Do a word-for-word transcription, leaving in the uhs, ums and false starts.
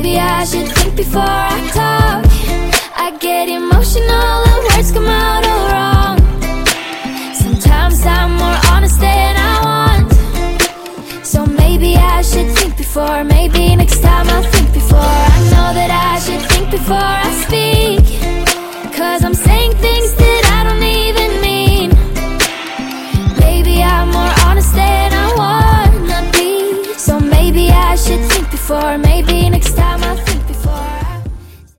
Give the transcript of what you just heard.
maybe I should think before I talk. I get emotional, the words come out all wrong. Sometimes I'm more honest than I want. So maybe I should think before, maybe next time I'll think before. I know that I should think before I speak, 'cause I'm saying things that I don't even mean. Maybe I'm more honest than I wanna be. So maybe I should think before, maybe next